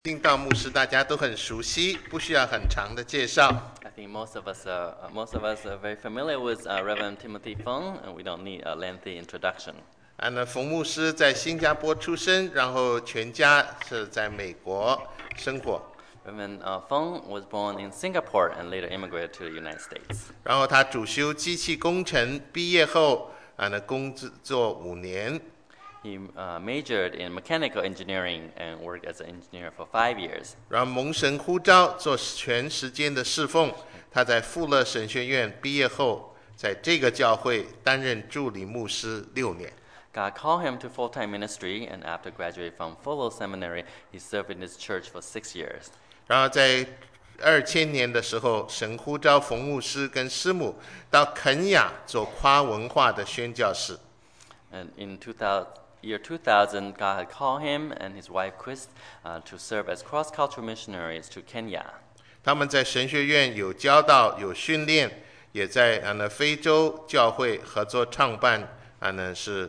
进道牧师大家都很熟悉，不需要很长的介绍。 I think most of us are very familiar with Reverend Timothy Fung, and we don't need a lengthy introduction. 那冯牧师在新加坡出生，然后全家是在美国生活。 Reverend Fung was born in Singapore and later immigrated to the United States. 然后他主修机器工程，毕业后工作5年。 He majored in mechanical engineering and worked as an engineer for 5 years. 然后蒙神呼召做全时间的侍奉。他在富勒神学院毕业后，在这个教会担任助理牧师6年。 God called him to full-time ministry, and after graduating from Fuller Seminary, he served in his church for 6 years. 然后在2000年的时候，神呼召冯牧师跟师母到肯亚做跨文化的宣教士。 And in 2000, God had called him and his wife Chris to serve as cross-cultural missionaries to Kenya. 他们在神学院有教导、有训练，也在非洲教会合作创办是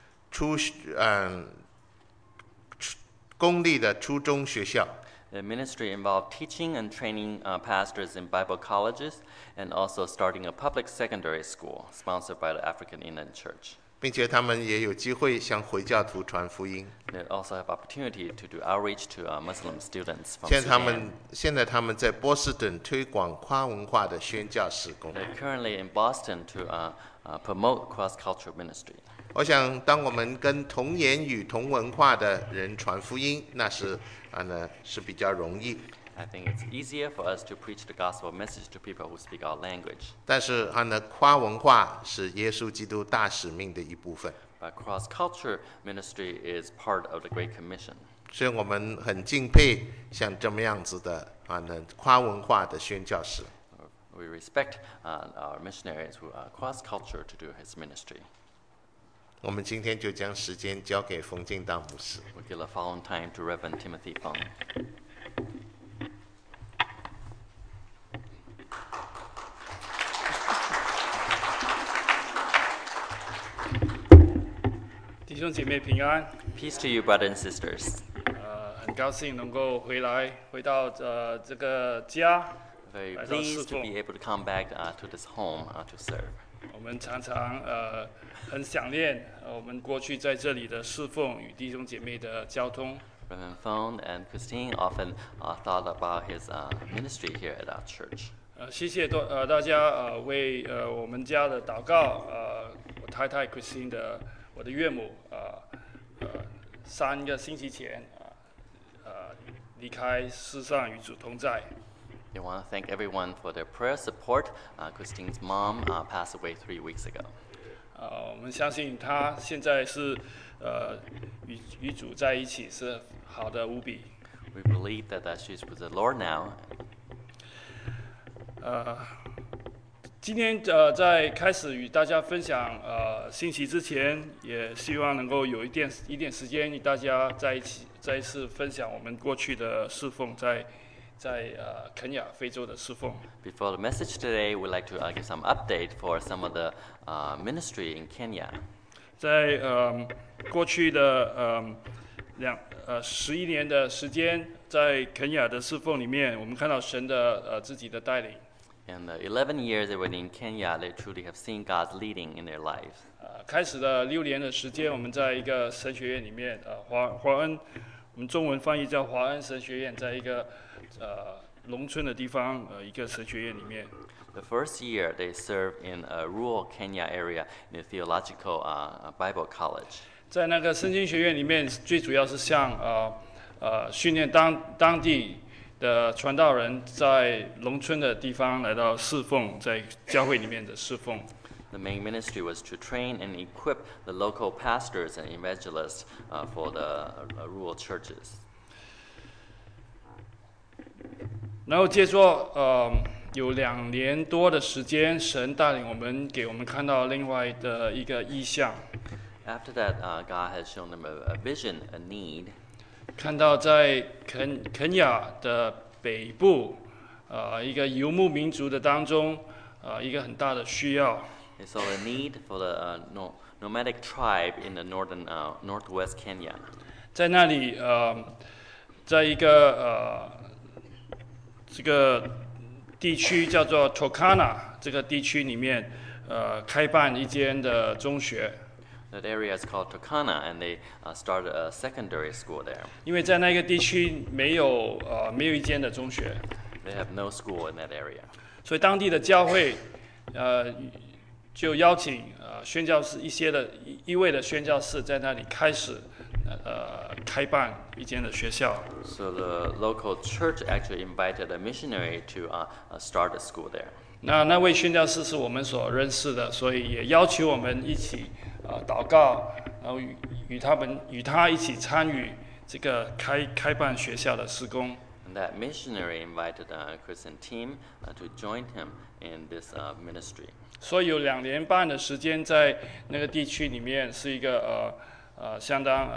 公立的初中学校。 The ministry involved teaching and training pastors in Bible colleges and also starting a public secondary school sponsored by the African Inland Church. 并且他们也有机会向回教徒传福音。 They also have opportunity to do outreach to Muslim students from 现在他们在波士顿推广跨文化的宣教事工。 They're currently in Boston to promote cross-cultural ministry. 我想，当我们跟同言语、同文化的人传福音，那是比较容易。 I think it's easier for us to preach the gospel message to people who speak our language. 但是跨文化是耶稣基督大使命的一部分。 But cross-culture ministry is part of the Great Commission. 所以我们很敬佩像这么样子的跨文化的宣教士。 We respect our missionaries who are cross-culture to do his ministry. 我们今天就将时间交给冯敬道牧师。 We give the following time to Reverend Timothy Fung. 弟兄姐妹平安。 Peace to you, brothers and sisters. 很高兴能够回到这个家， Very 来到侍 pleased to 奉。 be able to come back to this home to serve. 我们常常很想念我们过去在这里的侍奉与弟兄姐妹的交通。 Reverend Fung and Christine often thought about his ministry here at our church. 谢谢大家为我们家的祷告。我太太 Christine 我的岳母3个星期前离开世上与主同在。 I want to thank everyone for their prayer support. Christine's mom passed away 3 weeks ago. 我们相信她现在是与主在一起是好的无比。 We believe that she's with the Lord now. 今天在开始与大家分享信息之前，也希望能够有一点时间与大家再一次分享我们过去的侍奉在肯亚非洲的侍奉。 Before the message today, we'd like to give some update for some of the ministry in Kenya. 在过去的11年的时间，在肯亚的侍奉里面，我们看到神的自己的带领。 In the 11 years they were in Kenya, they truly have seen God's leading in their lives. 开始的6年的时间，我们在一个神学院里面，华恩，我们中文翻译叫华恩神学院，在一个农村的地方，一个神学院里面。 The first year they served in a rural Kenya area in a theological Bible college. 在那个圣经学院里面，最主要是像训练当地的传道人在农村的地方来到侍奉，在教会里面的侍奉。 The main ministry was to train and equip the local pastors and evangelists for the rural churches. 然后接着有2年多的时间，神带领我们，给我们看到另外的一个意象， After that, God has shown them a vision, a need. 看到在肯亚的北部，一个游牧民族的当中，一个很大的需要。 They saw a need for the nomadic tribe in the northwest Kenya. 在那里， 在一个这个地区叫做 Tokana 这个地区里面，开办一间的中学。 That area is called Tokana, and they started a secondary school there. 因为在那个地区没有一间的中学， They have no school in that area. 所以当地的教会就邀请宣教士一位的宣教士在那里开始开办一间的学校。 So the local church actually invited a missionary to start a school there. 那位宣教士是我们所认识的，所以也要求我们一起祷告，然后与他一起参与这个开办学校的事工。 And that missionary invited a Christian team to join him in this ministry. 所以有2年半的时间在那个地区里面是一个相当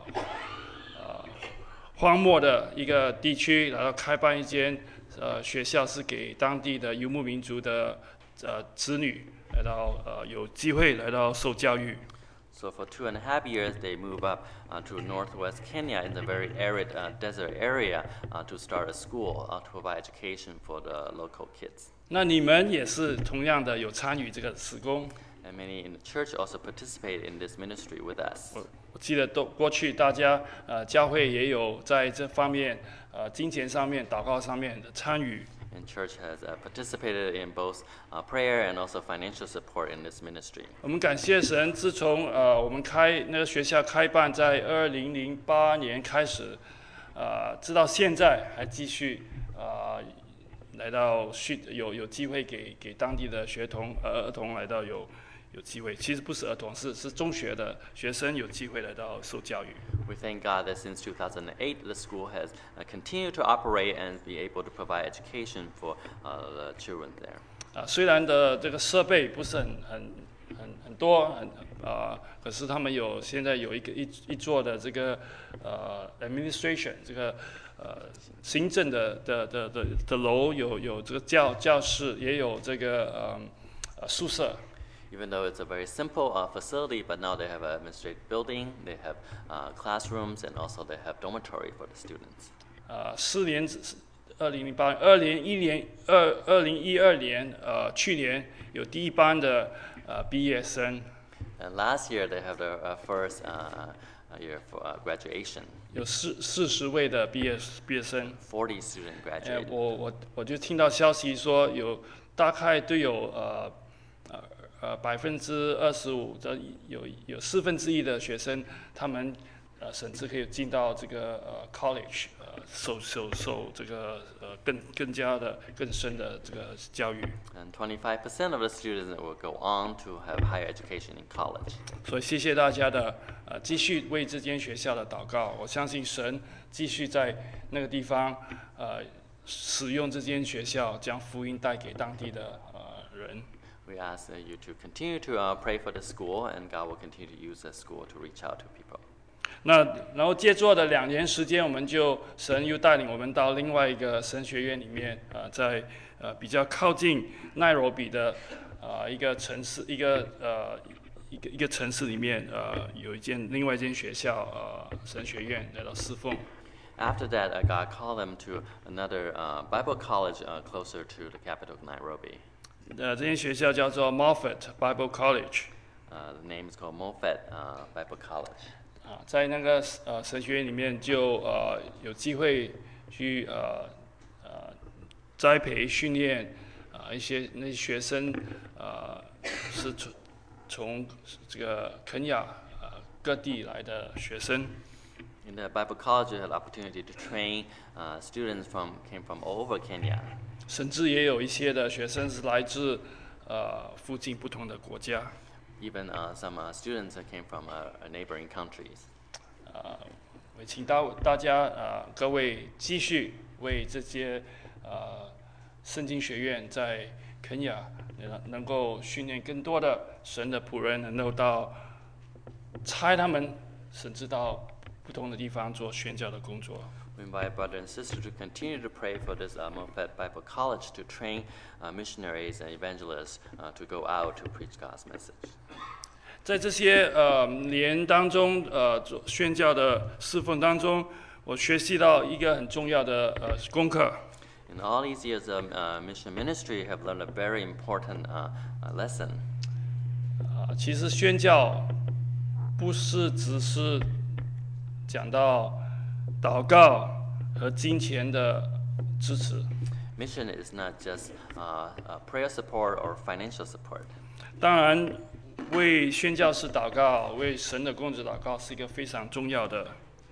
荒漠的一个地区，然后开办一间学校，是给当地的游牧民族的子女来到有机会来到受教育。 So for 2.5 years, they move up to northwest Kenya in the very arid desert area to start a school to provide education for the local kids. 那你们也是同样的有参与这个事工。 And many in the church also participate in this ministry with us. 我记得过去大家教会也有在这方面金钱上面、祷告上面的参与。 And church has participated in both prayer and also financial support in this ministry. 我们感谢神，自从我们那个学校开办在2008年开始，直到现在还继续来到有机会给当地的儿童来到有机会，其实不是儿童，是中学的学生有机会来到受教育。 We thank God that since 2008, the school has continued to operate and be able to provide education for the children there. 虽然的这个设备不是很多，可是他们现在有一座的这个administration 这个行政的楼，有这个教室，也有这个宿舍。 Even though it's a very simple facility, but now they have an administrative building, they have classrooms, and also they have dormitory for the students. 2012年，去年有第一班的毕业生。 And last year they have their first year for graduation. 有40位的毕业生。 40 students graduated. 我就听到消息说大概都有25%的有1/4的学生，他们甚至可以进到这个college，受这个更加的更深的这个教育。 And 25% of the students will go on to have higher education in college. 所以谢谢大家的继续为这间学校的祷告。我相信神继续在那个地方使用这间学校，将福音带给当地的人。 We ask you to continue to pray for the school, and God will continue to use the school to reach out to people. 然后借着的2年时间，神又带领我们到另外一个神学院里面，在比较靠近奈罗比的一个城市，一个城市里面，有另外一间学校神学院来到侍奉。 After that, God called them to another Bible college closer to the capital of Nairobi. 这间学校叫做 Moffat Bible College. The name is called Moffat Bible College. 在那个神学院里面就有机会去栽培训练那些学生是从这个肯亚各地来的学生。 In the Bible College, you had the opportunity to train students came from all over Kenya. 甚至也有一些的学生是来自附近不同的国家。 Even some students came from neighboring countries. 我请大家各位继续为这些圣经学院在肯亚能够训练更多的神的仆人，能够差他们甚至到不同的地方做宣教的工作。 We invite brothers and sisters to continue to pray for this Moffat Bible College to train missionaries and evangelists to go out to preach God's message. 在这些年当中，做宣教的侍奉当中， 我学习到一个很重要的功课。 In all these years of mission ministry, have learned a very important lesson. 其实宣教不是只是讲到祷告和金钱的支持。 Mission is not just prayer support or financial support. 当然，为宣教士祷告，为神的工作祷告是一个非常重要的。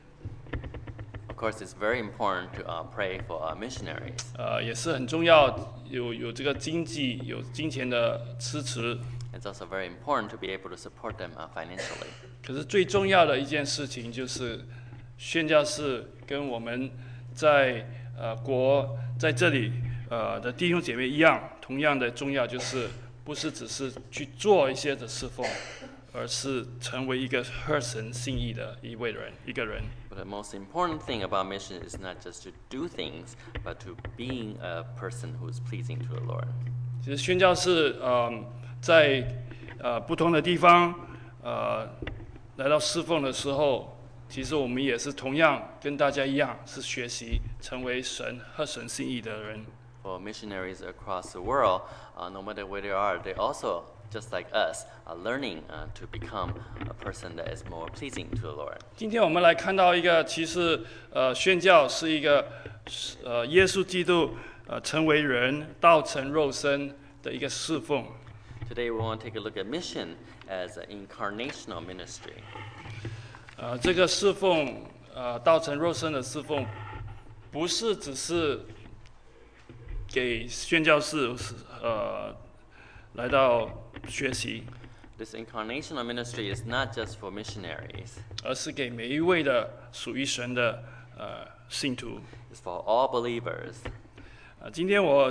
Of course, it's very important to pray for missionaries. 也是很重要，有这个经济、有金钱的支持。 It's also very important to be able to support them financially. 可是最重要的一件事情就是，宣教士跟我们在在这里的弟兄姐妹一样，同样的重要，就是不是只是去做一些的侍奉，而是成为一个合神心意的一个人。 But the most important thing about mission is not just to do things, but to being a person who is pleasing to the Lord. 其实宣教士在不同的地方来到侍奉的时候，其实我们也是同样跟大家一样，是学习成为合神心意的人。 For missionaries across the world, no matter where they are, they also, just like us, are learning to become a person that is more pleasing to the Lord. 今天我们来看到一个，其实宣教是一个耶稣基督成为人、道成肉身的一个侍奉。 Today we want to take a look at mission as an incarnational ministry. 这个侍奉道成肉身的侍奉，不是只是给宣教士来到学习， This incarnational ministry is not just for missionaries. 而是给每一位的属于神的信徒。 It's for all believers. 今天我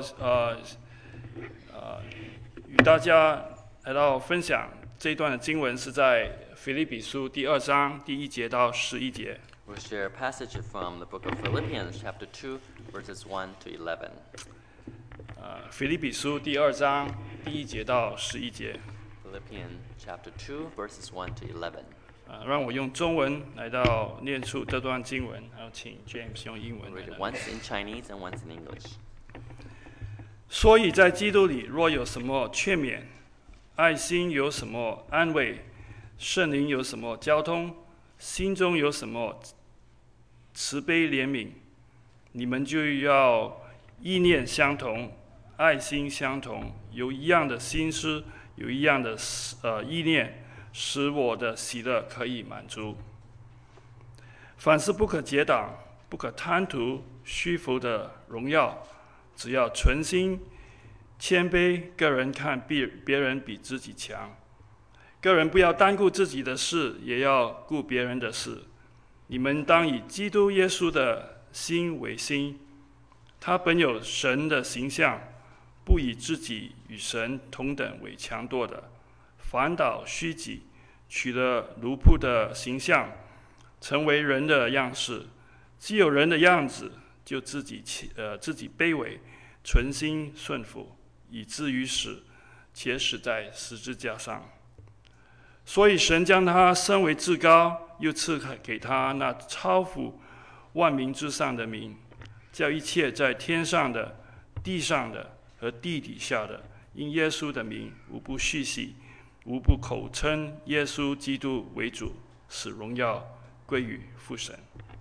与大家来到分享这一段的经文，是在腓立比书第2章第1节到11节。 We'll share a passage from the book of Philippians, chapter 2, verses 1 to 11. 腓立比书第2章第1节到11节。 Philippians, chapter 2, verses 1 to 11. 让我用中文来到念出这段经文，然后请 James 用英文 We'll 来 read it 念。 once in Chinese and once in English. 所以在基督里，若有什么劝勉，爱心有什么安慰，圣灵有什么交通，心中有什么慈悲怜悯，你们就要意念相同，爱心相同，有一样的心思，有一样的意念，使我的喜乐可以满足。凡事不可结党，不可贪图虚浮的荣耀，只要存心谦卑，个人看别人比自己强，个人不要单顾自己的事，也要顾别人的事。你们当以基督耶稣的心为心，他本有神的形象，不以自己与神同等为强夺的，反倒虚己，取了奴仆的形象，成为人的样式。既有人的样子，就自己卑微，存心顺服，以至于死，且死在十字架上。所以神将他升为至高，又赐给他那超乎万民之上的名，叫一切在天上的、地上的和地底下的，因耶稣的名，无不续洗，无不口称耶稣基督为主，使荣耀归于父神。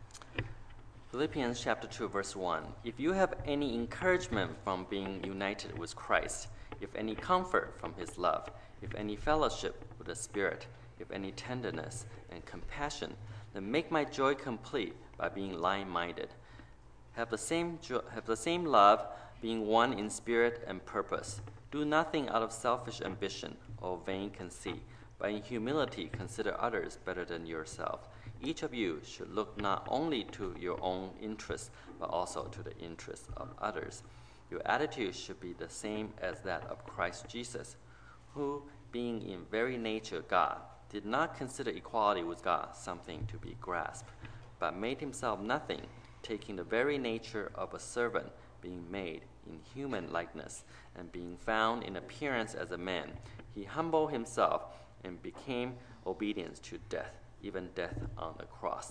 Philippians chapter 2, verse 1. If you have any encouragement from being united with Christ, if any comfort from his love, if any fellowship with the Spirit, if any tenderness and compassion, then make my joy complete by being like-minded. Have the same love, being one in spirit and purpose. Do nothing out of selfish ambition or vain conceit, but in humility consider others better than yourself. Each of you should look not only to your own interests, but also to the interests of others. Your attitude should be the same as that of Christ Jesus, who, being in very nature God, did not consider equality with God something to be grasped, but made himself nothing, taking the very nature of a servant, being made in human likeness, and being found in appearance as a man, he humbled himself and became obedient to death, even death on the cross.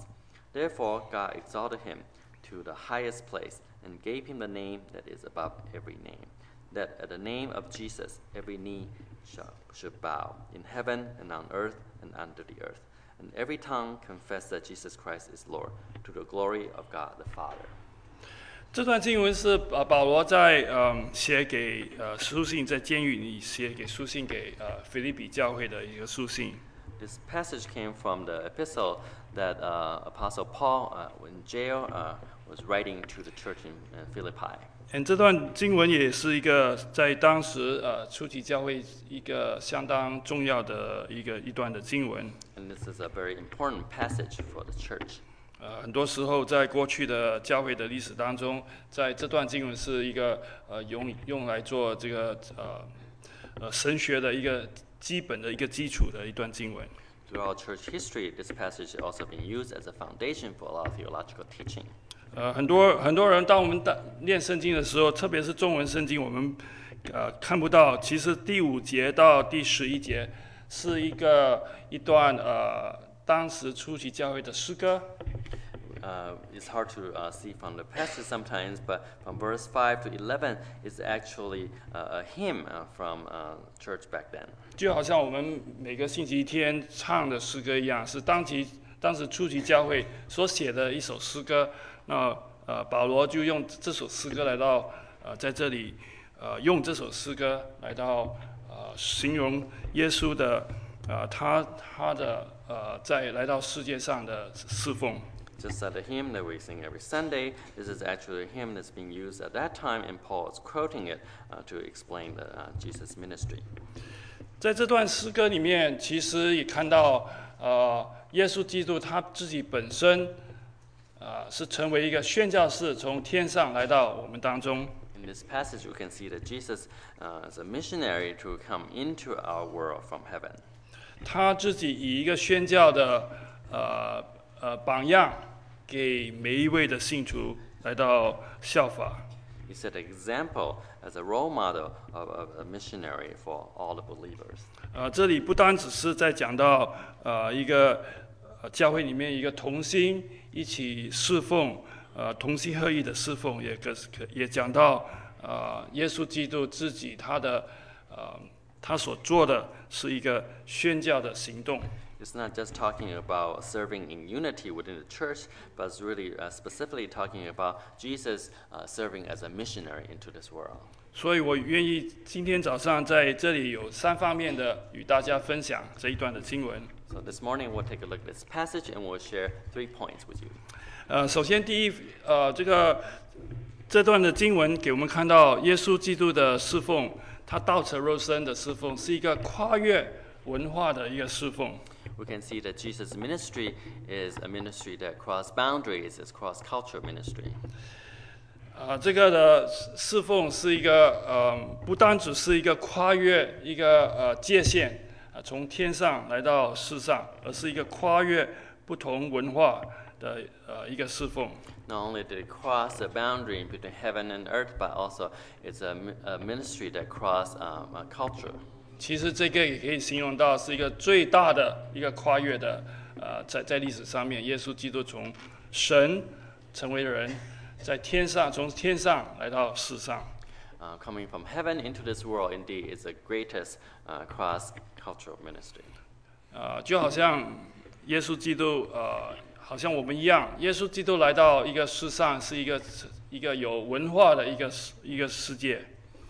Therefore God exalted him to the highest place and gave him the name that is above every name, that at the name of Jesus every knee should bow, in heaven and on earth and under the earth, and every tongue confess that Jesus Christ is Lord, to the glory of God the Father. 这段经文是保罗在写给书信，在监狱里写给书信给腓立比教会的一个书信。 This passage came from the epistle that Apostle Paul, in jail, was writing to the church in Philippi. 这段经文也是一个在当时初期教会一个相当重要的一段的经文。 And this is a very important passage for the church. 很多时候在过去的教会的历史当中，在这段经文是一个用来做这个神学的一个基本的一个基础的一段经文。 Throughout church history, this passage has also been used as a foundation for a lot of theological teaching. 很多人当我们念圣经的时候，特别是中文圣经，我们看不到，其实第5节到第11节是一段当时初期教会的诗歌。 It's hard to see from the passage sometimes, but from verse 5 to 11 is actually a hymn from church back then. 就好像我们每个星期天唱的诗歌一样，是当时初期教会所写的一首诗歌。那保罗就用这首诗歌来到在这里用这首诗歌来到形容耶稣的他的在来到世界上的侍奉。 Just like the hymn that we sing every Sunday, this is actually a hymn that's being used at that time, and Paul is quoting it to explain the Jesus' ministry. 在这段诗歌里面，其实也看到耶稣基督他自己本身是成为一个宣教士，从天上来到我们当中。 In this passage, we can see that Jesus is a missionary to come into our world from heaven. 他自己以一个宣教的榜样，给每一位的信徒来到效法。 He set an example as a role model of a missionary for all the believers. 这里不单只是在讲到一个教会里面一个同心一起侍奉，同心合意的侍奉，也讲到耶稣基督自己他所做的是一个宣教的行动。 It's not just talking about serving in unity within the church, but it's really specifically talking about Jesus serving as a missionary into this world. 所以我愿意今天早上在这里有3方面的与大家分享这一段的经文。 So this morning we'll take a look at this passage and we'll share 3 points with you. 首先第一，这段的经文给我们看到耶稣基督的侍奉，他道成肉身的侍奉是一个跨越文化的一个侍奉。 We can see that Jesus' ministry is a ministry that cross boundaries, it's cross-cultural ministry. 这个的侍奉是一个不单只是一个跨越一个界限从天上来到世上，而是一个跨越不同文化的一个侍奉。 Not only did it cross the boundary between heaven and earth, but also it's a ministry that cross culture. 其实这个也可以形容到是一个最大的一个跨越的，在历史上面，耶稣基督从神成为人，从天上来到世上。 Coming from heaven into this world, indeed, is the greatest cross-cultural ministry. 就好像耶稣基督，好像我们一样，耶稣基督来到一个世上，是一个有文化的一个世界。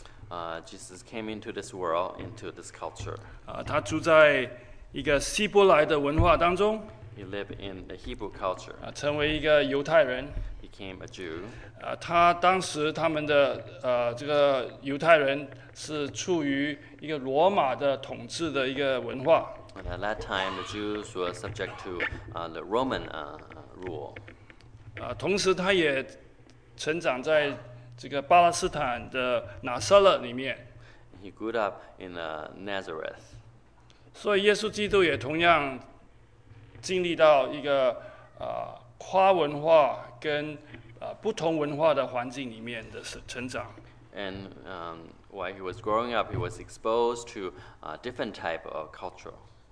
Jesus came into this world, into this culture. 他住在一个希伯来的文化当中。 He lived in the Hebrew culture. 成为一个犹太人。 Became a Jew. 他当时他们的这个犹太人是处于一个罗马的统治的一个文化。 And at that time, the Jews were subject to the Roman rule. 同时，他也成长在这个巴勒斯坦的拿撒勒里面。 He grew up in Nazareth. 所以，耶稣基督也同样经历到一个跨文化跟不同文化的环境里面的成长。 And while he was growing up, he was exposed to different type of culture.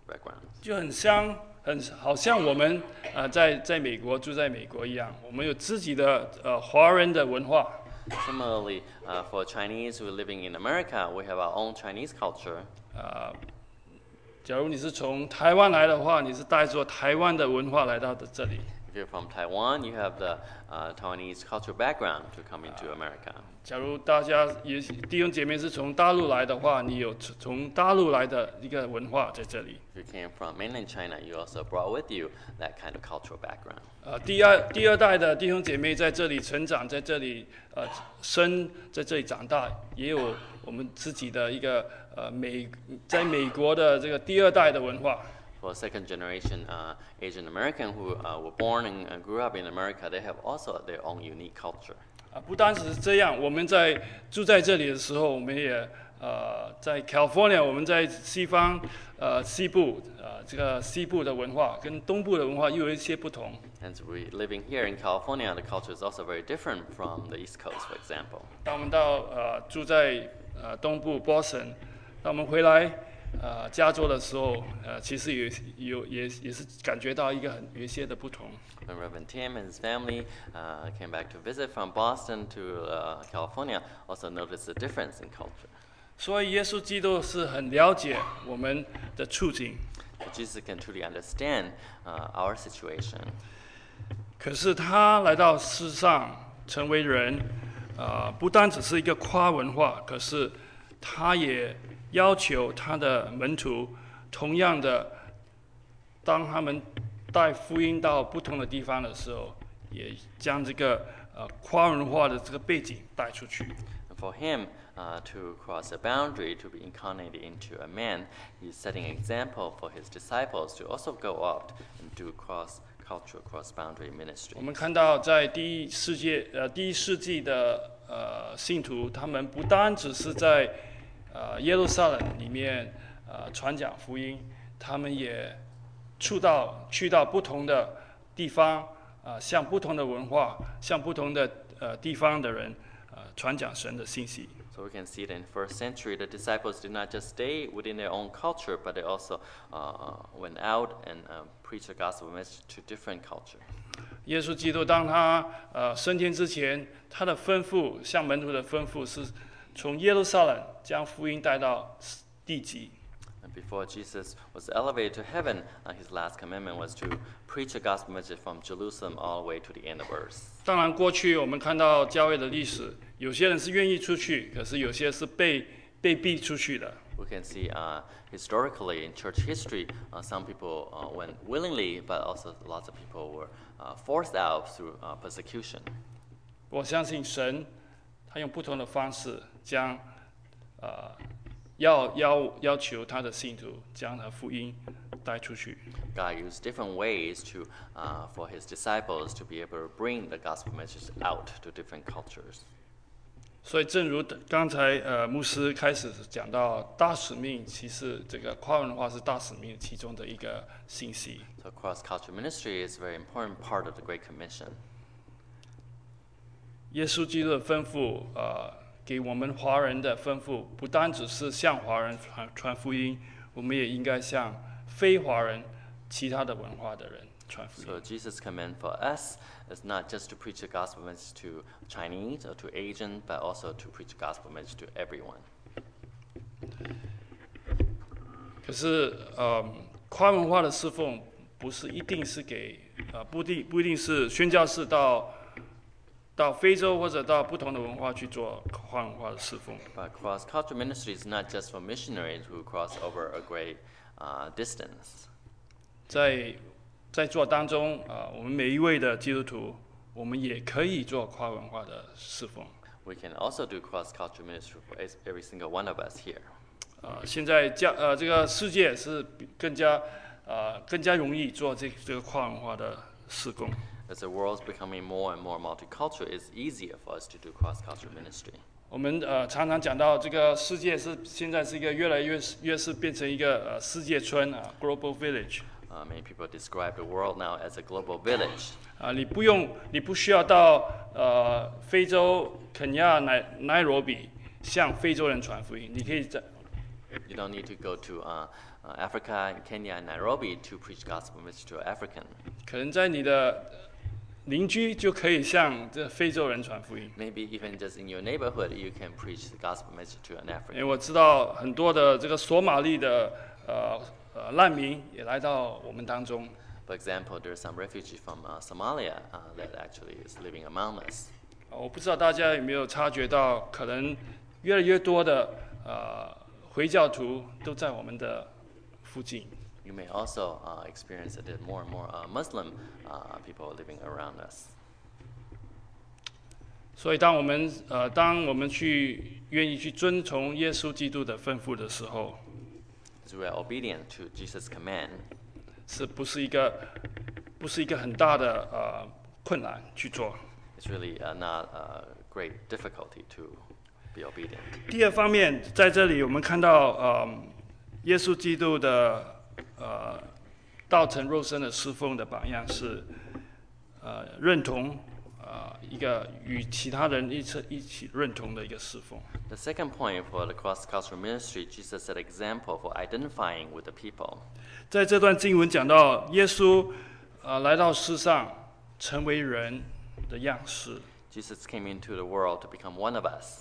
backgrounds. 就好像我们在美国住在美国一样，我们有自己的华人的文化。 Similarly, for Chinese who are living in America, we have our own Chinese culture. 假如你是从台湾来的话，你是带着台湾的文化来到的这里。 If you're from Taiwan, you have the Taiwanese cultural background to come into America. 假如大家弟兄姐妹是从大陆来的话，你有从大陆来的一个文化在这里。 If you came from mainland China, you also brought with you that kind of cultural background. 第二代的弟兄姐妹在这里成长，在这里在这里长大，也有我们自己的一个在美国的这个第二代的文化。 For second generation Asian American who were born and grew up in America, they have also their own unique culture. 不单只是这样，我们住在这里的时候，我们也在 California， 我们在西部这个西部的文化跟东部的文化又有一些不同。 And we living here in California, the culture is also very different from the East Coast, for example. 当我们到住在东部 Boston， 当我们回来加州的时候，其实也是感觉到有一些的不同。 When Reverend Tim and his family came back to visit from Boston to California, also noticed the difference in culture. 所以耶稣基督是很了解我们的处境。 So Jesus can truly understand our situation. 可是他来到世上成为人，不单只是一个跨文化，可是他也要求他的门徒，同样的，当他们带福音到不同的地方的时候，也将这个跨文化的这个背景带出去。 And for him to cross a boundary, to be incarnated into a man, he's setting an example for his disciples to also go out and do cross-cultural, cross-boundary ministry. 我们看到在第一世纪的信徒，他们不单只是在耶路撒冷里面传讲福音，他们也去到不同的地方，向不同的文化，向不同的地方的人传讲神的信息。 So we can see that in the first century, the disciples did not just stay within their own culture, but they also went out and preached the gospel message to different culture. 耶稣基督当他升天之前，他的吩咐向门徒的吩咐是从耶路撒冷将福音带到地极。 And before Jesus was elevated to heaven, his last commandment was to preach the gospel message from Jerusalem all the way to the end of earth. 当然，过去我们看到教会的历史，有些人是愿意出去，可是有些是被逼出去的。 We can see historically in church history, some people went willingly, but also lots of people were forced out through persecution. 我相信神，他用不同的方式将要求他的信徒将他福音带出去。 God used different ways for his disciples to be able to bring the gospel message out to different cultures. 所以，正如刚才牧师开始讲到大使命，其实这个跨文化是大使命其中的一个信息。 So cross-cultural ministry is a very important part of the Great Commission. 耶稣基督的吩咐，给我们华人的吩咐，不单只是向华人传福音，我们也应该向非华人、其他的文化的人传福音。 So Jesus' command for us is not just to preach the gospel message to Chinese or to Asian, but also to preach the gospel message to everyone. 可是，跨文化的侍奉不是一定是给不一定是宣教士到非洲或者到不同的文化去做跨文化的侍奉。 But cross-cultural ministry is not just for missionaries who cross over a great distance. 在做当中，我们每一位的基督徒，我们也可以做跨文化的侍奉。 We can also do cross-cultural ministry for every single one of us here. 现在这个世界是更加容易做这个跨文化的事工。 As the world's becoming more and more multicultural, it's easier for us to do cross-cultural ministry. 我们常常讲到这个世界现在是一个越来越是变成一个世界村global village。 Many people describe the world now as a global village. 你不需要到非洲肯亚奈罗比向非洲人传福音，你可以 You don't need to go to Africa, Kenya, and Nairobi to preach gospel message to an African. 可能在你的邻居就可以向这非洲人传福音。 Maybe even just in your neighborhood, you can preach the gospel message to an 因为 African. 我知道很多的这个索马利的难民也来到我们当中。 For example, there's some refugee from Somalia that actually is living among us. 我不知道大家有没有察觉到，可能越来越多的回教徒都在我们的附近。 You may also experience that more and more Muslim people living around us. 所以当我们愿意去遵从耶稣基督的吩咐的时候， As we are obedient to Jesus' command, 不是一个很大的困难去做。 it's really not a great difficulty to be obedient. 第二方面，在这里我们看到耶稣基督的道成肉身的侍奉的榜样是认同一个与其他人一起认同的一个侍奉。 The second point for the cross-cultural ministry, Jesus set example for identifying with the people. 在这段经文讲到，耶稣来到世上，成为人的样式， Jesus came into the world to become one of us,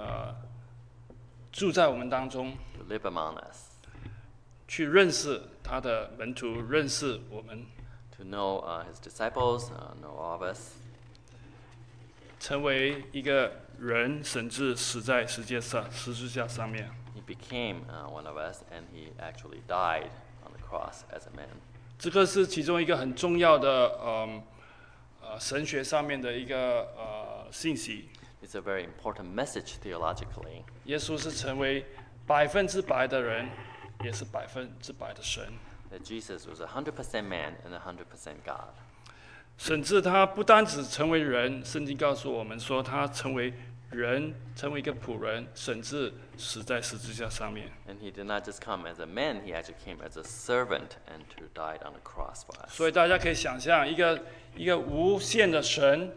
住在我们当中， to live among us, 去认识他的门徒，认识我们， to know his disciples, know all of us, 成为一个人，甚至死在十字架上面。 He became one of us, and he actually died on the cross as a man. 这个是其中一个很重要的神学上面的一个信息。 It's a very important message theologically. 耶稣是成为100%的人，也是100%的神。 That Jesus was 100% man and 100% God. 甚至他不单只成为人，圣经告诉我们说他成为人，成为一个仆人，甚至死在十字架上面。 And he did not just come as a man, he actually came as a servant and who died on the cross for us. 所以大家可以想象，一个无限的神，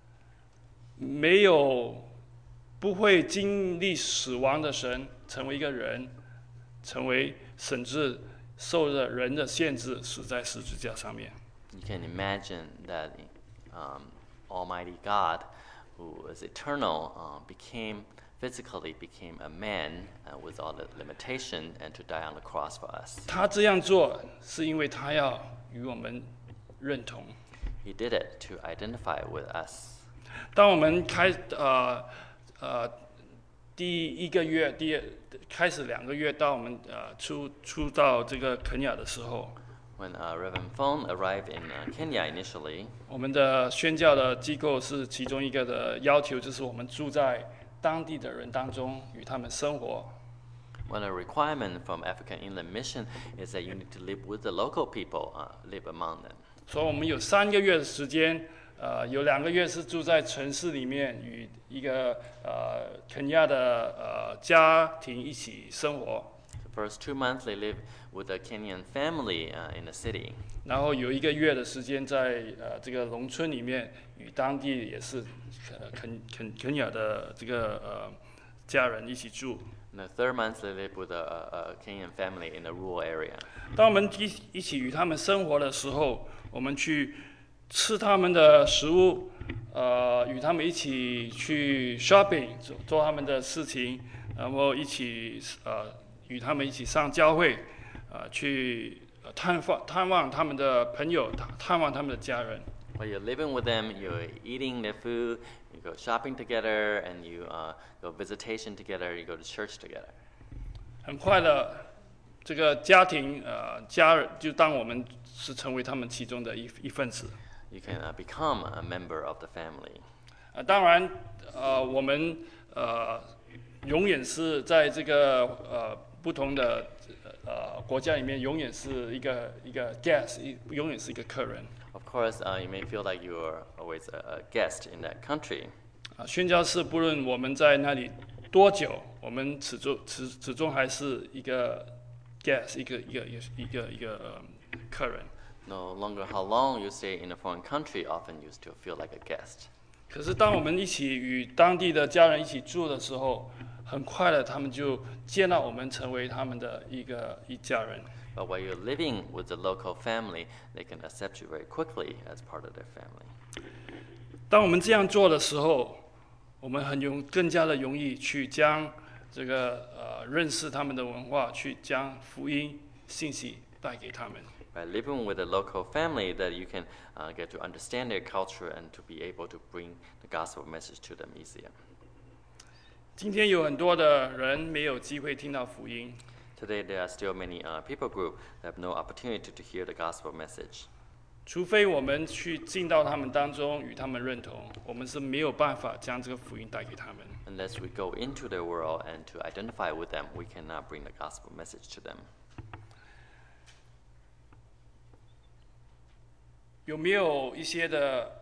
不会经历死亡的神，成为一个人，甚至受着人的限制，死在十字架上面。 You can imagine that Almighty God, who is eternal, physically became a man with all the limitation and to die on the cross for us. 他这样做是因为他要与我们认同。 He did it to identify with us. 当我们第一个月，开始2个月，到我们出到这个肯亚的时候， When Reverend Fong arrived in Kenya initially, 我们的宣教的机构是其中一个的要求，就是我们住在当地的人当中，与他们生活。 one of the requirements from African Inland Mission is that you need to live with the local people, live among them. 所以我们有3个月的时间，有2个月是住在城市里面，与一个肯亚的家庭一起生活。 The first 2 months they live with a Kenyan family in the city. 然后有1个月的时间在这个农村里面，与当地也是肯亚的这个家人一起住。 In the 3rd month they live with a Kenyan family in a rural area. 当我们一起与他们生活的时候，我们去吃他们的食物，与他们一起去 shopping 做他们的事情，然后一起与他们一起上教会，去探望他们的朋友，探望他们的家人。 While you're living with them, you're eating their food, you go shopping together, and you go visitation together, you go to church together. 很快的，这个家庭家人就当我们是成为他们其中的一份子。 You can become a member of the family. 当然，我们永远是在这个不同的国家里面，永远是一个 guest， 永远是一个客人。 Of course, you may feel like you are always a guest in that country. 宣教士不论我们在那里多久，我们始终还是一个 guest， 一个客人。 No longer how long you stay in a foreign country, often you still feel like a guest. 可是当我们一起与当地的家人一起住的时候， 很快的他们就接纳我们成为他们的一家人。 But while you're living with the local family, they can accept you very quickly as part of their family. 当我们这样做的时候，我们更加的容易去将这个认识他们的文化，去将福音信息带给他们。 By living with a local family, that you can get to understand their culture and to be able to bring the gospel message to them easier. 今天有很多的人没有机会听到福音， Today, there are still many people group that have no opportunity to hear the gospel message. 除非我们去进到他们当中，与他们认同，我们是没有办法将这个福音带给他们。 Unless we go into their world and to identify with them, we cannot bring the gospel message to them. 有没有一些的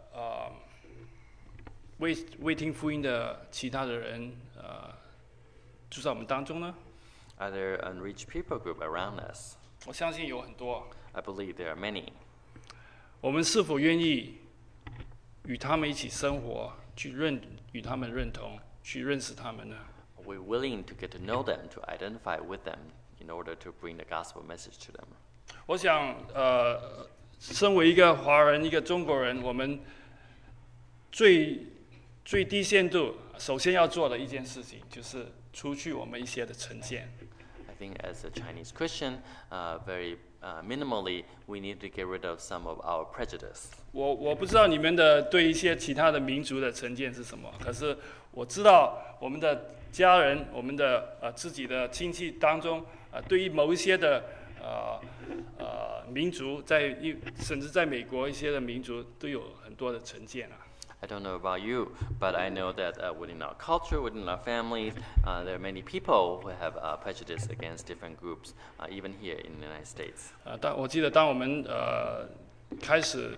未听福音的其他的人住在我们当中呢？ Are there unreached people group around us? 我相信有很多。 I believe there are many. 我们是否愿意与他们一起生活，与他们认同，去认识他们呢？ Are we willing to get to know them, to identify with them, in order to bring the gospel message to them? 我想，身为一个华人，一个中国人，我们最低限度，首先要做的一件事情，就是除去我们一些的成见。 I think as a Chinese Christian, very minimally, we need to get rid of some of our prejudice. 我不知道你们的对一些其他的民族的成见是什么，可是我知道我们的家人，我们的自己的亲戚当中，对于某一些的民族，甚至在美国一些的民族都有很多的成见啊。 I don't know about you, but I know that within our culture, within our families, there are many people who have prejudice against different groups, even here in the United States. 我记得当我们开始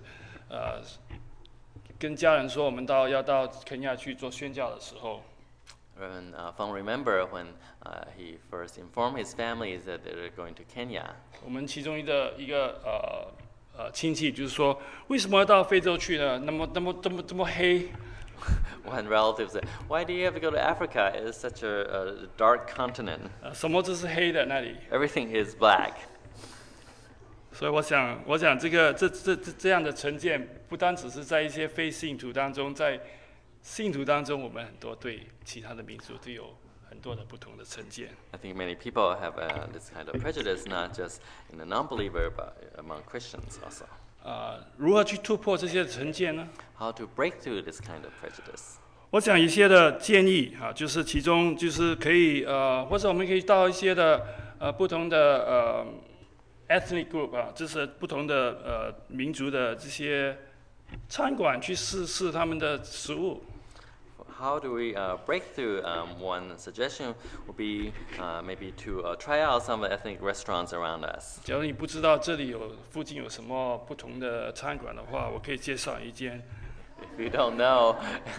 跟家人说我们要到肯亚去做宣教的时候， Reverend Fong remember when he first informed his families that they were going to Kenya. 我们其中一个亲戚就是说，为什么要到非洲去呢？这么黑。 One relative said, "Why do you have to go to Africa? It's such a dark continent. 什么都是黑的那里。 Everything is black." 所以我想这样的成见，不单只是在一些非信徒当中，在信徒当中，我们很多对其他的民族都有很多的不同的成见。 I think many people have this kind of prejudice, not just in a non-believer, but among Christians also. 如何去突破这些成见呢？ How to break through this kind of prejudice? 我想一些的建议就是其中就是可以或者我们可以到一些的不同的ethnic group 就是不同的民族的这些餐馆去试他们的食物。 How do we break through? One suggestion would be maybe to try out some of the ethnic restaurants around us. 假如你不知道这里附近有什么不同的餐馆的话，我可以介绍一间。 If you don't know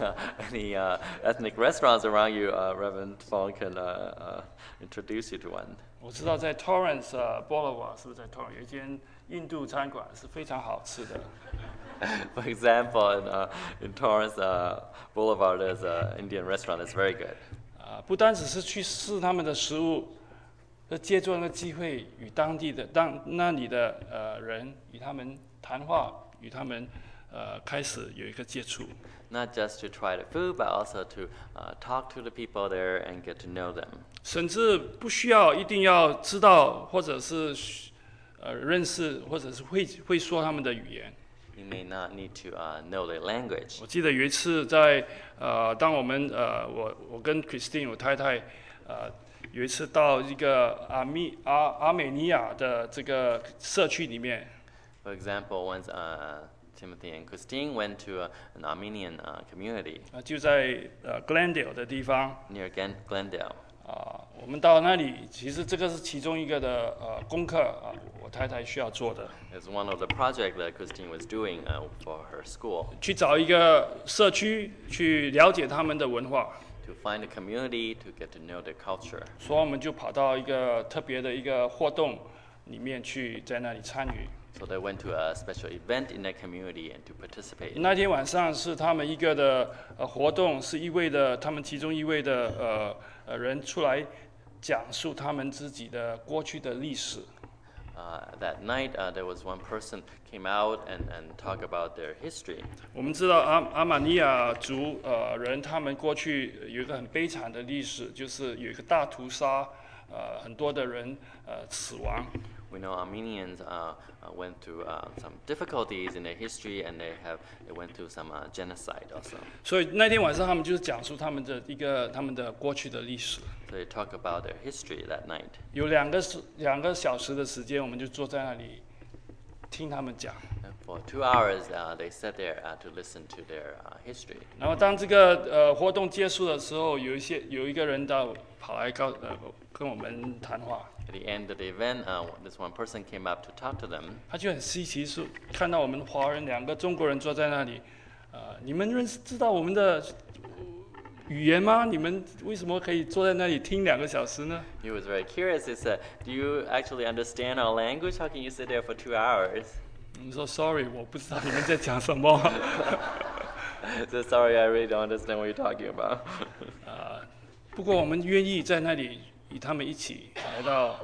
any ethnic restaurants around you, Reverend Fong can introduce you to one. 我知道在 Torrance Boulevard 是不是在 Torrance 有一间印度餐馆是非常好吃的。 For example, in Torrance Boulevard, there's an Indian restaurant that's very good. 不单只是去试他们的食物，借助那个机会与当地的那里的人与他们谈话，与他们开始有一个接触。 Not just to try the food, but also to talk to the people there and get to know them. 甚至不需要一定要知道，或者是认识，或者是会说他们的语言。 You may not need to know their language. 我记得有一次在当我们我跟 Christine 我太太有一次到一个阿美尼亚的这个社区里面。 For example, once Timothy and Christine went to an Armenian community 就在Glendale 的地方。 near Glendale. 我们到那里，其实这个是其中一个的功课我太太需要做的。 It's one of the projects that Christine was doing for her school. 去找一个社区，去了解他们的文化。 To find a community, to get to know their culture. 所以我们就跑到一个特别的一个活动里面去，在那里参与。 So they went to a special event in their community and to participate. 那天晚上是他们一个的活动，是一位的他们其中一位的人出来讲述他们自己的过去的历史。 That night, there was one person came out and talked about their history. 我们知道阿玛尼亚族人，他们过去有一个很悲惨的历史，就是有一个大屠杀，很多的人死亡。 We know Armenians went through some difficulties in their history, and they went through some genocide also. 所以那天晚上他们就是讲述他们的过去的历史。 So they talk about their history that night. 有2个小时的时间，我们就坐在那里听他们讲。 And for 2 hours, they sat there to listen to their history. 然后当这个活动结束的时候，有一个人跑来跟我们谈话。 At the end of the event, this one person came up to talk to them. 他就很稀奇，说看到我们华人2个中国人坐在那里，你们知道我们的语言吗？你们为什么可以坐在那里听2个小时呢？ He was very curious. He said, "Do you actually understand our language? How can you sit there for 2 hours?" 我们说 Sorry， 我不知道你们在讲什么。 So sorry, I really don't understand what you're talking about. 不过我们愿意在那里与他们一起来到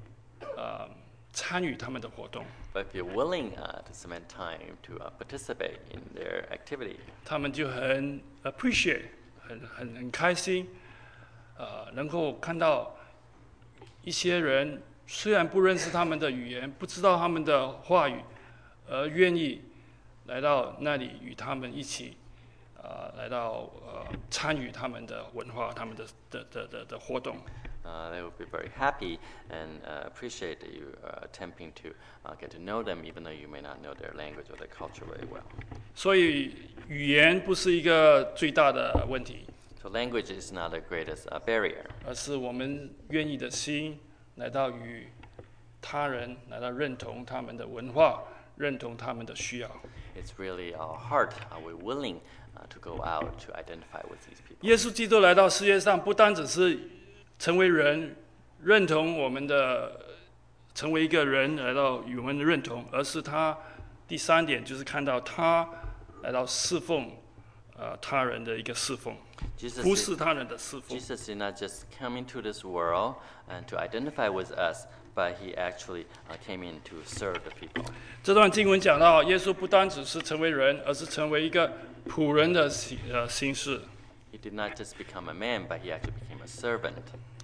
参与他们的活动。 But if you're willing to spend time to participate in their activity, 他们就很 appreciate， 很开心，能够看到一些人虽然不认识他们的语言，不知道他们的话语，而愿意来到那里与他们一起，来到参与他们的文化、他们的活动。 they will be very happy and appreciate that you are attempting to get to know them, even though you may not know their language or their culture very well. 所以语言不是一个最大的问题， So language is not the greatest barrier. 而是我们愿意的心来到与他人来到认同他们的文化，认同他们的需要。 It's really our heart. We're willing to go out to identify with these people. 耶稣基督来到世界上，不单只是成为人，认同我们的，成为一个人来到与我们的认同，而是他第3点就是看到他来到侍奉他人的一个侍奉，服侍他人的侍奉。 Jesus did not just come into this world and to identify with us, but he actually came in to serve the people. 这段经文讲到，耶稣不单只是成为人，而是成为一个仆人的形式。 He did not just become a man, but he actually became a servant.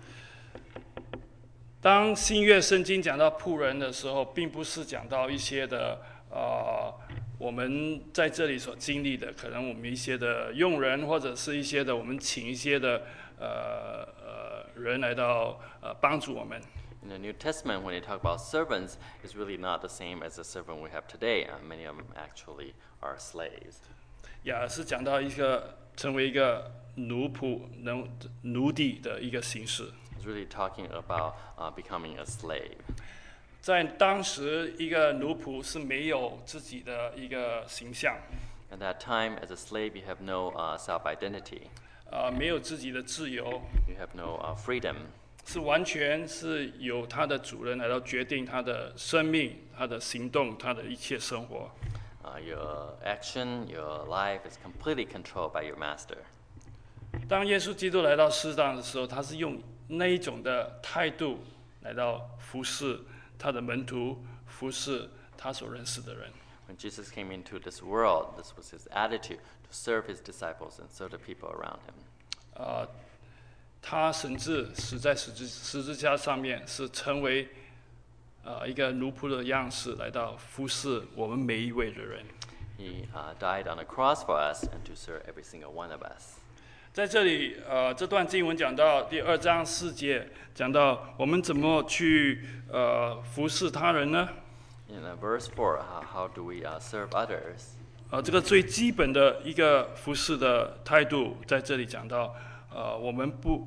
当新约圣经讲到仆人的时候，并不是讲到一些的我们在这里所经历的，可能我们一些的用人，或者是一些的我们请一些的人来到帮助我们。 In the New Testament, when they talk about servants, it's really not the same as the servant we have today. Many of them actually are slaves. 也是讲到一个成为一个奴隶的一个形式。 It's really talking about becoming a slave. 在当时，一个奴仆是没有自己的一个形象， At that time, as a slave, you have no self-identity. 没有自己的自由， You have no freedom. 是完全是由他的主人来到决定他的生命、他的行动、他的一切生活。 Your action, your life is completely controlled by your master. 当耶稣基督来到世上的时候，他是用那一种的态度来到服侍他的门徒，服侍他所认识的人。 When Jesus came into this world, this was his attitude to serve his disciples and serve the people around him. 他甚至死在十字架上面，是成为一个奴仆的样式，来到服侍我们每一位的人。 He died on a cross for us and to serve every single one of us. 在这里，这段经文讲到第2章4节，讲到我们怎么去服侍他人呢？ In verse 4, how do we serve others? 这个最基本的一个服侍的态度，在这里讲到，我们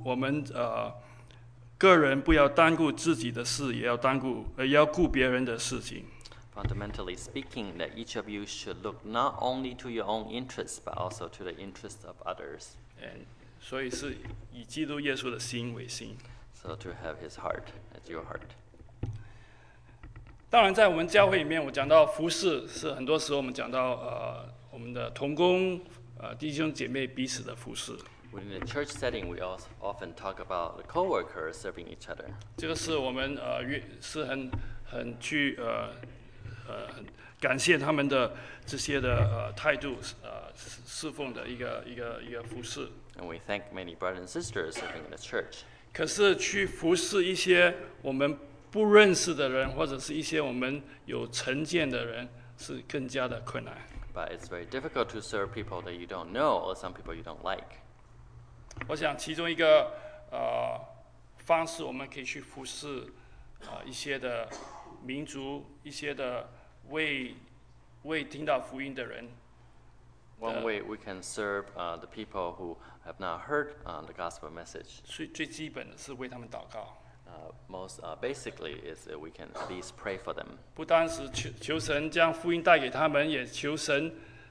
个人不要单顾自己的事，也要顾别人的事情。 Fundamentally speaking, that each of you should look not only to your own interests, but also to the interests of others. 所以是以基督耶稣的心为心。 So to have his heart as your heart. 当然，在我们教会里面，我讲到服侍，是很多时候我们讲到我们的同工弟兄姐妹彼此的服侍。 Within the church setting, we also often talk about the co-workers serving each other. 这个是我们是很去很感谢他们的这些的态度侍奉的一个服侍。 And we thank many brothers and sisters serving in the church. 可是去服侍一些我们不认识的人，或者是一些我们有成见的人，是更加的困难。 But it's very difficult to serve people that you don't know or some people you don't like. 我想其中一个方式，我们可以去服侍一些的民族，一些的未听到福音的人。 One way we can serve the people who have not heard the gospel message. 最基本的是为他们祷告。 Most basically is that we can at least pray for them. 不单是求神将福音带给他们，也求神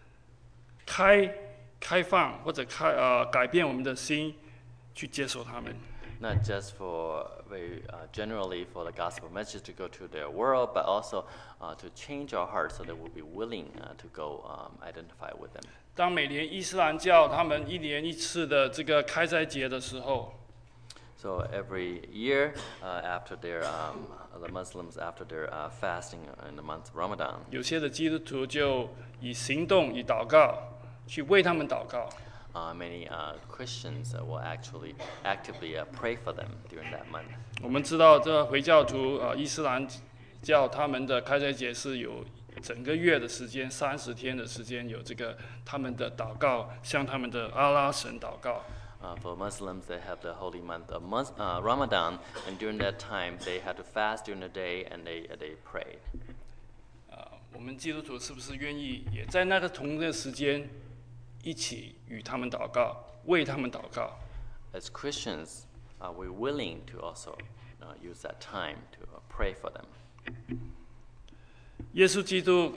开放或者改变我们的心，去接受他们。 Not just for very generally for the gospel message to go to their world, but also to change our hearts so that we'll be willing to go identify with them. 当每年伊斯兰教他们1年1次的这个开斋节的时候， So every year after their the Muslims after their fasting in the month of Ramadan, 有些的基督徒就以行动、以祷告去为他们祷告。 many Christians will actually actively pray for them during that month. 我们知道，这回教徒伊斯兰教他们的开斋节是有整个月的时间，30天的时间，有这个他们的祷告，向他们的阿拉神祷告。 For Muslims, they have the holy month of Ramadan, and during that time, they had to fast during the day and they prayed. 我们基督徒是不是愿意也在那个同个时间一起与他们祷告，为他们祷告？ As Christians, are we willing to also use that time to pray for them? 耶稣基督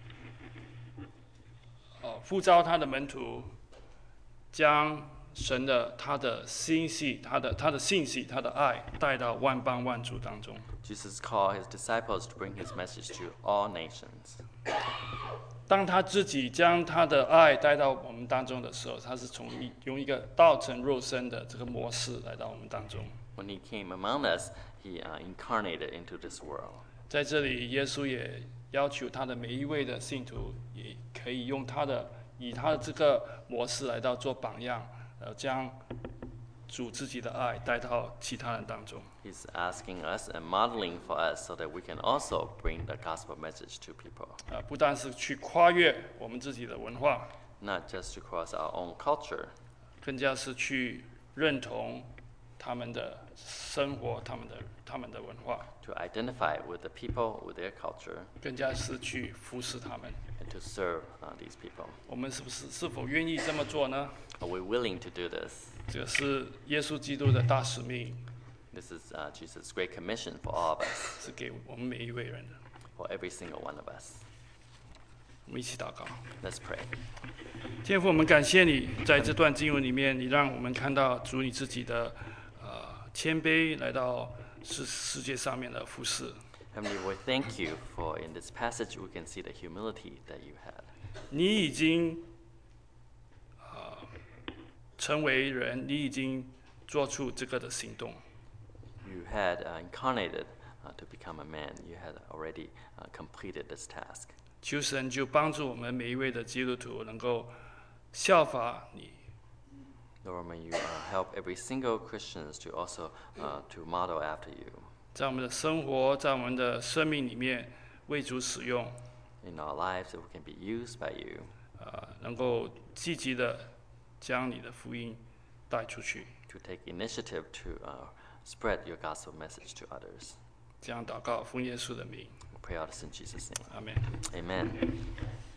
呼召他的门徒，将神的他的信息、他的信息、他的爱带到万邦万族当中。 Jesus called his disciples to bring his message to all nations. 当他自己将他的爱带到我们当中的时候，他是用一个道成肉身的这个模式来到我们当中。 When he came among us, he incarnated into this world. 在这里，耶稣也要求他的每一位的信徒，也可以以他的这个模式来到做榜样，将主自己的爱带到其他人当中。 He's asking us and modeling for us so that we can also bring the gospel message to people. 不但是去跨越我们自己的文化， Not just to cross our own culture, 更加是去认同他们的生活、他们的文化， to identify with the people, with their culture, 更加是去服侍他们。 and to serve these people. 我们是否愿意这么做呢？ Are we willing to do this? 这是耶稣基督的大使命， This is Jesus' great commission for all of us, 是给我们每一位人的。 for every single one of us. 我们一起祷告。 Let's pray. 天父，我们感谢你，在这段经文里面，你让我们看到主你自己的谦卑，来到世界上面的服侍。 Heavenly Lord, thank you for in this passage we can see the humility that you had. 你已经成为人，你已经做出这个的行动。 You had incarnated to become a man. You had already completed this task. 求神就帮助我们每一位的基督徒能够效法你， Lord, may you help every single Christians to also to model after you 在我们的生活，在我们的生命里面为主使用， in our lives that we can be used by you 能够积极的将你的福音带出去。 to take initiative to spread your gospel message to others. 这样祷告，奉耶稣的名， We pray all this in Jesus' name. 阿门。 Amen.